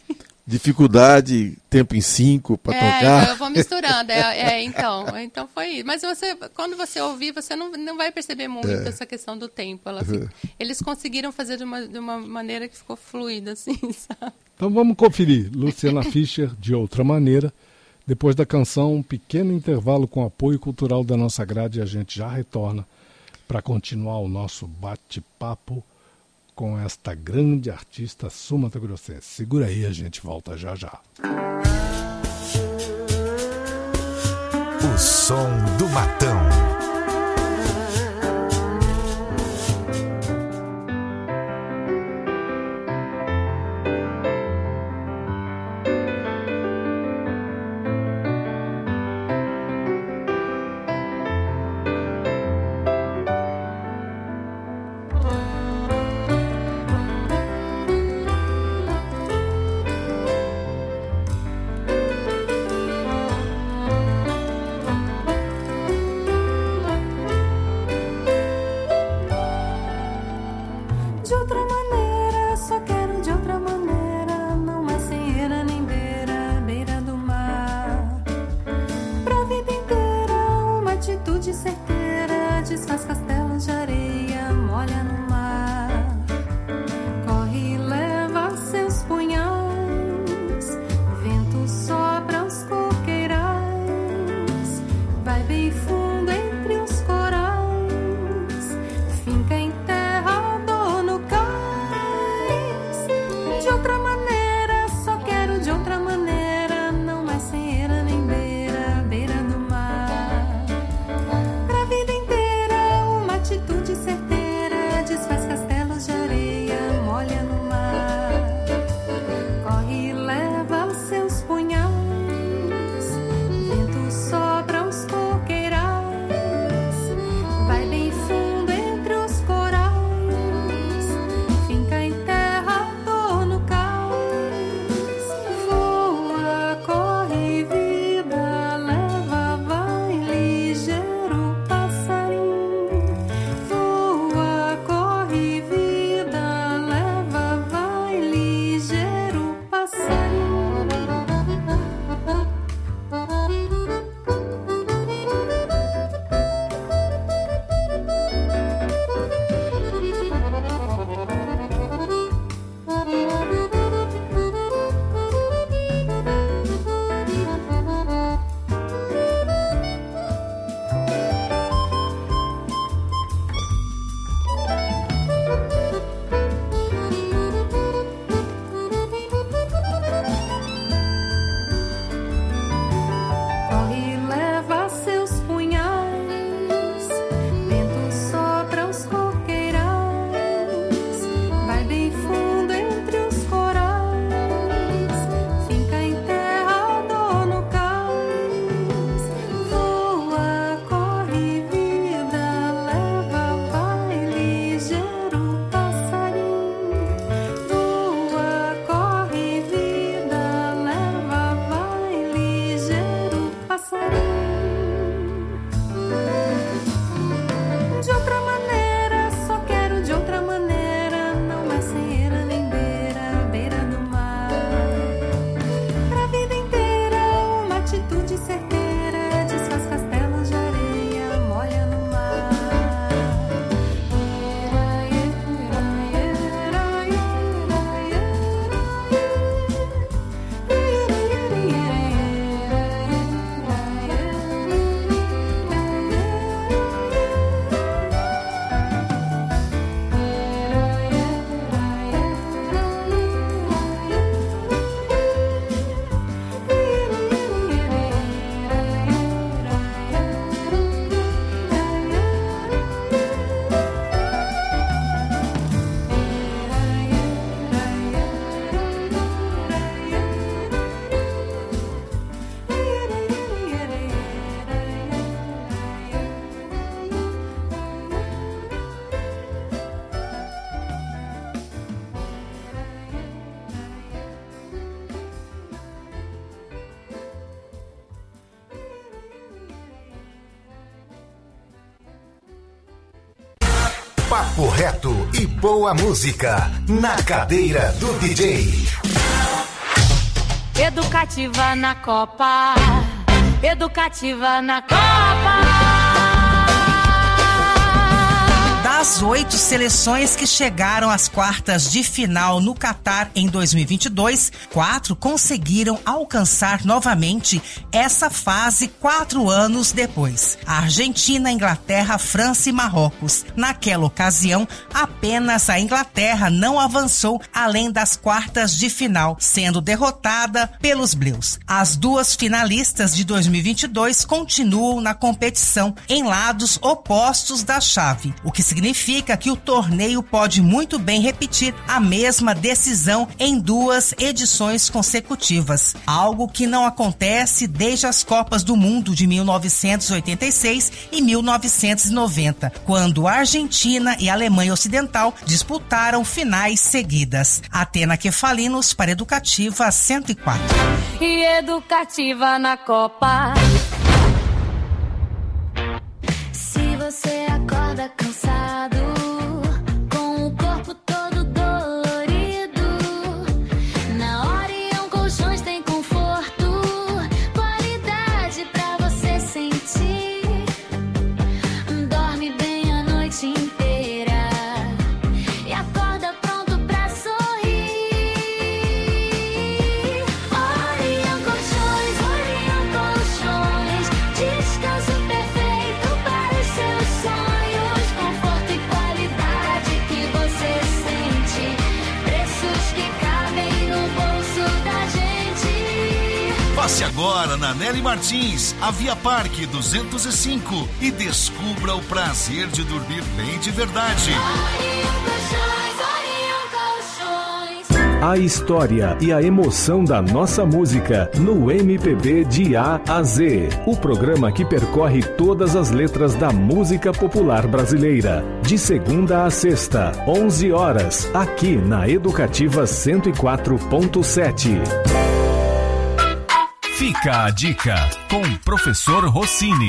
dificuldade, tempo em 5 para tocar. Eu vou misturando. Então foi isso. Mas quando você ouvir, você não vai perceber muito essa questão do tempo. Eles conseguiram fazer de uma maneira que ficou fluida, assim, sabe? Então vamos conferir. Luciana Fischer, De Outra Maneira. Depois da canção, um pequeno intervalo com apoio cultural da nossa grade e a gente já retorna para continuar o nosso bate-papo com esta grande artista sul-mato-grossense. Segura aí, a gente volta já já. O som do Matão. Papo reto e boa música na cadeira do DJ. Educativa na Copa. Educativa na Copa. Das 8 seleções que chegaram às quartas de final no Catar em 2022, 4 conseguiram alcançar novamente essa fase 4 anos depois. A Argentina, Inglaterra, França e Marrocos. Naquela ocasião, apenas a Inglaterra não avançou além das quartas de final, sendo derrotada pelos Bleus. As 2 finalistas de 2022 continuam na competição em lados opostos da chave, o que significa que o torneio pode muito bem repetir a mesma decisão em 2 edições consecutivas, algo que não acontece desde as Copas do Mundo de 1986 e 1990, quando a Argentina e a Alemanha Ocidental disputaram finais seguidas. Atena Kefalinos para Educativa 104. E Educativa na Copa. Se você acorda cansado, com o corpo todo dolorido, na Orion Colchões tem conforto, qualidade pra você sentir. Dorme bem a noite inteira e acorda pronto pra sorrir. Orion Colchões, descanso perfeito para os seus sonhos, conforto e qualidade que você sente, preços que cabem no bolso da gente. Passe agora na Nelly Martins, a Via Parque 205 e descubra o prazer de dormir bem de verdade. A história e a emoção da nossa música no MPB de A a Z. O programa que percorre todas as letras da música popular brasileira. De segunda a sexta, 11 horas, aqui na Educativa 104.7. Fica a dica com o professor Rossini.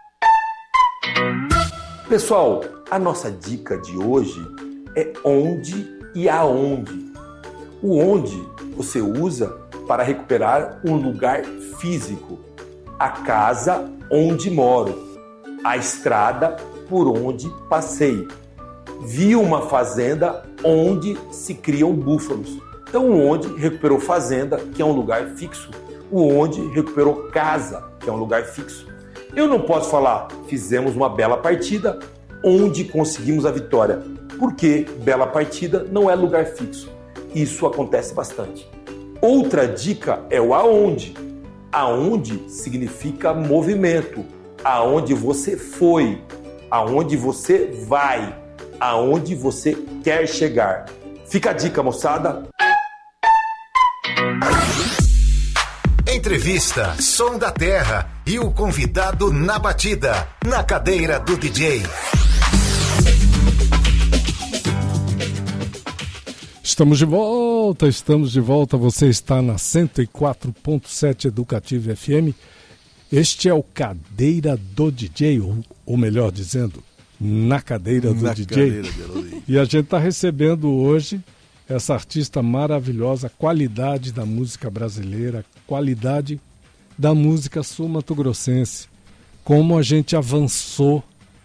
Pessoal, a nossa dica de hoje é onde e aonde. O onde você usa para recuperar um lugar físico, a casa onde moro, a estrada por onde passei. Vi uma fazenda onde se criam búfalos. Então o onde recuperou fazenda, que é um lugar fixo. O onde recuperou casa, que é um lugar fixo. Eu não posso falar, fizemos uma bela partida, onde conseguimos a vitória, porque bela partida não é lugar fixo. Isso acontece bastante. Outra dica é o aonde. Aonde significa movimento. Aonde você foi, aonde você vai, aonde você quer chegar. Fica a dica, moçada. Entrevista, som da terra e o convidado na batida, na cadeira do DJ. Estamos de volta. Você está na 104.7 Educativa FM. Este é o Cadeira do DJ, ou melhor dizendo, na cadeira do DJ. E a gente está recebendo hoje essa artista maravilhosa, qualidade da música brasileira, qualidade da música sul-mato-grossense. Como a gente avançou.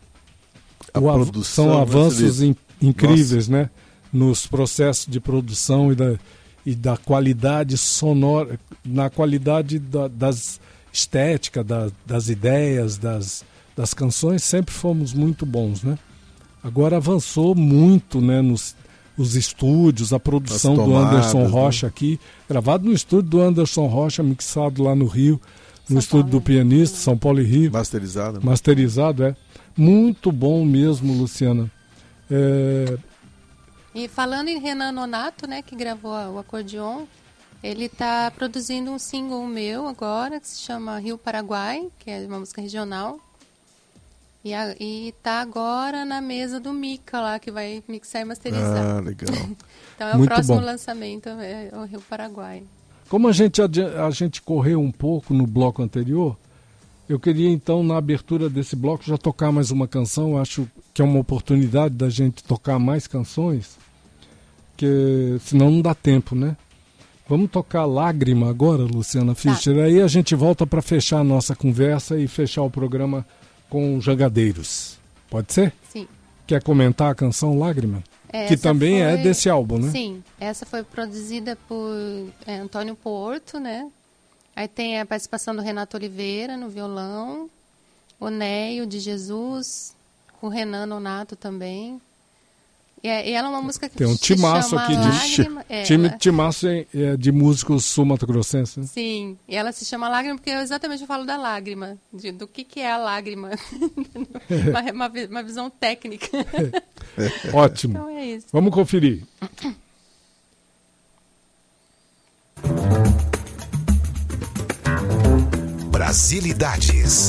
São avanços incríveis, né? Nos processos de produção e da qualidade sonora, na qualidade das estética, das ideias, das canções, sempre fomos muito bons, né? Agora avançou muito, né, os estúdios, a produção do Anderson Rocha, né? Aqui, gravado no estúdio do Anderson Rocha, mixado lá no Rio, no estúdio do pianista, São Paulo e Rio. Masterizado. Né? Masterizado, é. Muito bom mesmo, Luciana. E falando em Renan Nonato, né, que gravou o acordeon, ele está produzindo um single meu agora, que se chama Rio Paraguai, que é uma música regional. E está agora na mesa do Mica lá, que vai mixar e masterizar. Ah, legal. Então é o próximo lançamento, é o Rio Paraguai. Como a gente correu um pouco no bloco anterior, eu queria então, na abertura desse bloco, já tocar mais uma canção. Acho que é uma oportunidade da gente tocar mais canções, que senão não dá tempo, né? Vamos tocar Lágrima agora, Luciana Fischer. Aí a gente volta para fechar a nossa conversa e fechar o programa com Jangadeiros. Pode ser? Sim. Quer comentar a canção Lágrima? Que também é desse álbum, né? Sim, essa foi produzida por Antônio Porto, né? Aí tem a participação do Renato Oliveira no violão, o Neio de Jesus, o Renan Nonato também. E ela é uma música que tem um timaço aqui timaço de músicos sul-mato-grossenses. Sim, e ela se chama Lágrima porque eu falo da lágrima, do que é a lágrima. uma visão técnica. Ótimo. Então é isso. Vamos conferir. Brasilidades.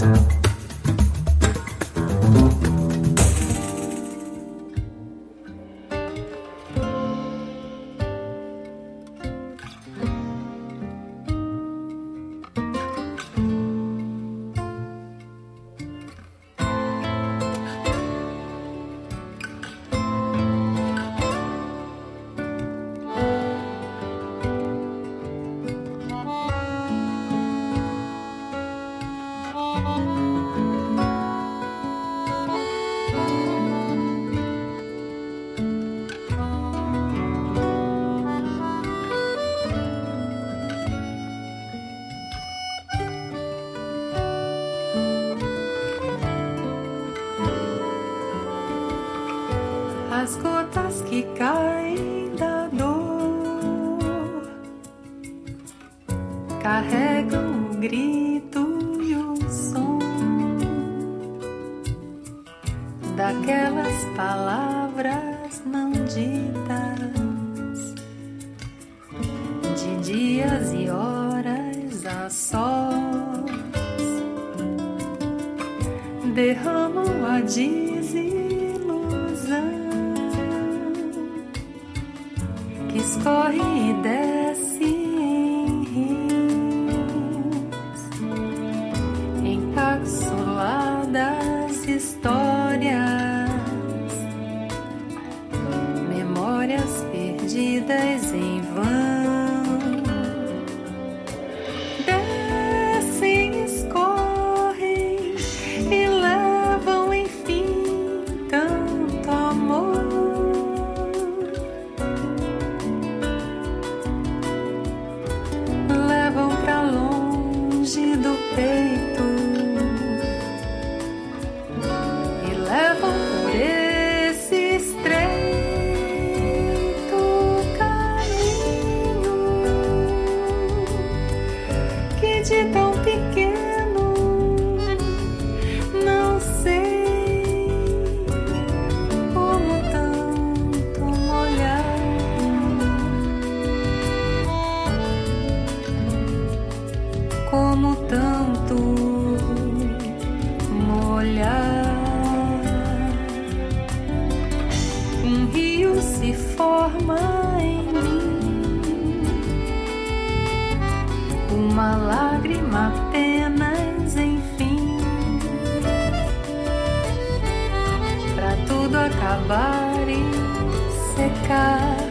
As gotas que caem da dor carregam o grito e o som daquelas palavras não ditas, de dias e horas a sós, derramam a que escorre e desce em rios, encapsuladas histórias, memórias perdidas em vão, descem, escorrem e levam enfim tanto amor. Do peito e levam por esse estreito caminho que de tão pequeno não sei como tanto molhar. Como tanto molhar. Um rio se forma em mim, uma lágrima apenas, enfim, pra tudo acabar e secar.